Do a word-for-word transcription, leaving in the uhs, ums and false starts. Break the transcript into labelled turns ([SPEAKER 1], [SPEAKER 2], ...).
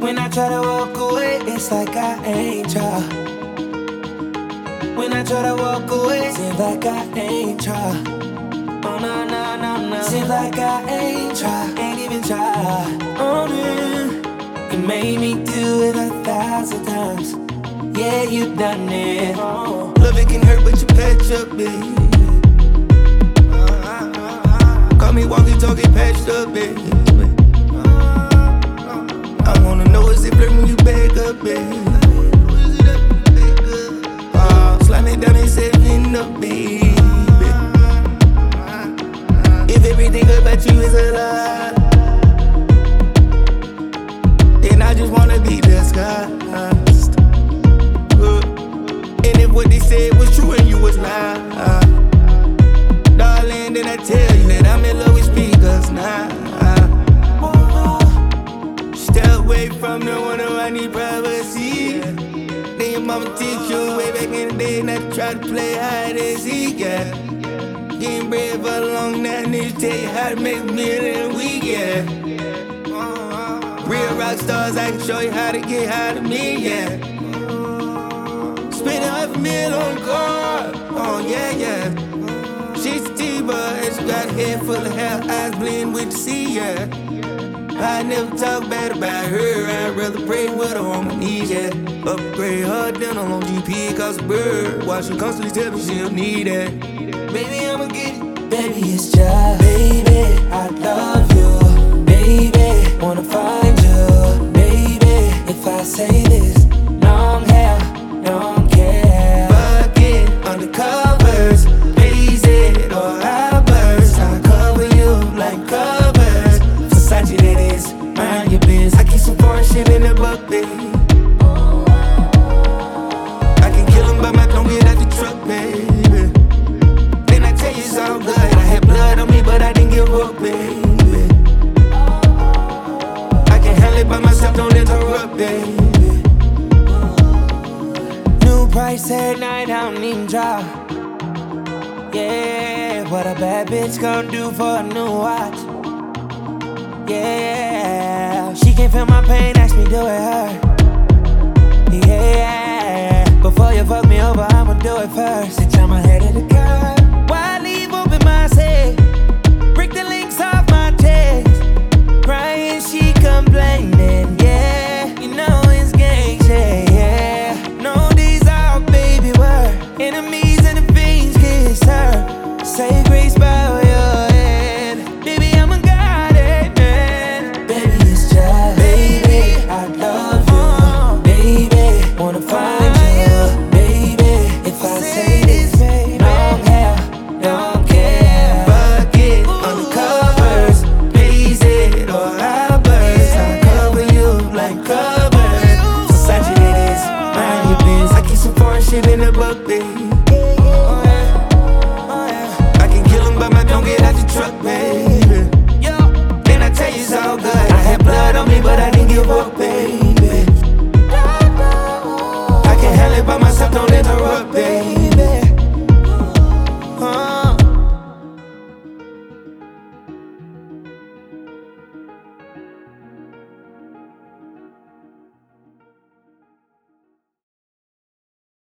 [SPEAKER 1] When I try to walk away, it's like I ain't try. When I try to walk away, seems like I ain't try. Oh no, no, no, no. Seems like I ain't try, ain't even try. Oh no, you made me do it a thousand times. Yeah, you done it. Oh.
[SPEAKER 2] Love it can hurt, but you patch up, baby. Call me walkie talkie patched up, baby. I wanna know is it blurred when you back up, baby. Uh, slide me down and set me up, baby. If everything about you is a lie, then I just wanna be disguised. Uh, and if what they said was true and you was not, uh, darling, then I tell you that I'm in love with speakers now. Stay away from the one who I need privacy. Then your mama teach you way back in the day not to try to play hide and seek, yeah. Getting bread for long now, niggas tell you how to make a meal in a week, yeah. Real rock stars, I can show you how to get high to me, yeah. Spending half a meal on guard, oh yeah, yeah. She's a T-bar and she got a head full of hair, eyes blend with the sea, yeah. I never talk bad about her, I'd rather pray with her on my knees, yeah. Upgrade her dental on G P, cause a bird. While she constantly tell me she'll need it. Baby, I'ma get it.
[SPEAKER 1] Baby, it's just, baby, I love you. Baby, wanna find you. Baby, if I say this, long hair, don't care.
[SPEAKER 2] Fuck it, undercovers, blaze it or outbursts. I cover you like covers. Versace that is, mind your biz. I keep some foreign shit in the buck, baby. I can kill him, but my don't get out the truck, baby. Then I tell you it's all good. I had blood on me, but I didn't give up, baby. I can handle it by myself, don't interrupt, baby.
[SPEAKER 1] New price every night, I don't even drop. Yeah, what a bad bitch gon' do for a new watch. Yeah, she can't feel my pain, ask me do it hurt. Yeah, before you fuck me over, I'ma do it first. Bitch, I'm ahead of the curve. Why leave open my say?